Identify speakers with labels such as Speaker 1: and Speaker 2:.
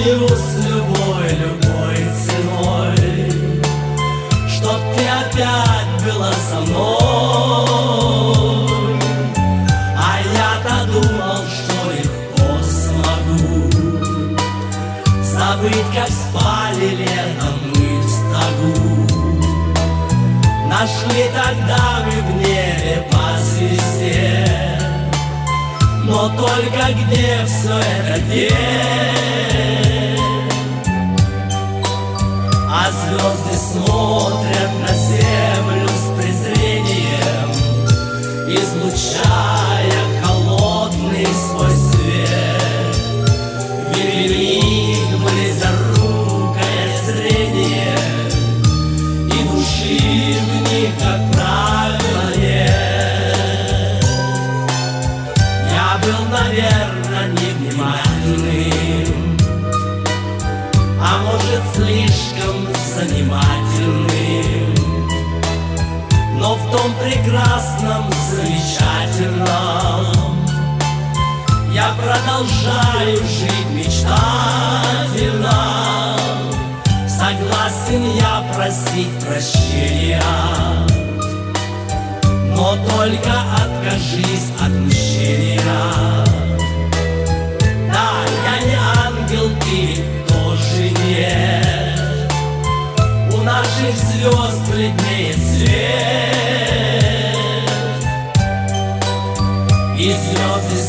Speaker 1: молю с любой ценой, чтоб ты опять была со мной. А я-то думал, что легко смогу забыть, как спали летом мы в стогу. Нашли тогда мы в небе по звезде, но только где все это где? А звезды смотрят на землю с презрением, излучая холодный свой свет. Велик близорукое зрение, и души в них, как правило, нет. Я был, наверное, невнимательным, а может, слишком занимательным, но в том прекрасном, замечательном я продолжаю жить мечтательно. Согласен я просить прощения, но только откажись от мщения. Да, я не ангел, ты тоже нет. У наших звезд бледнеет свет, и звезды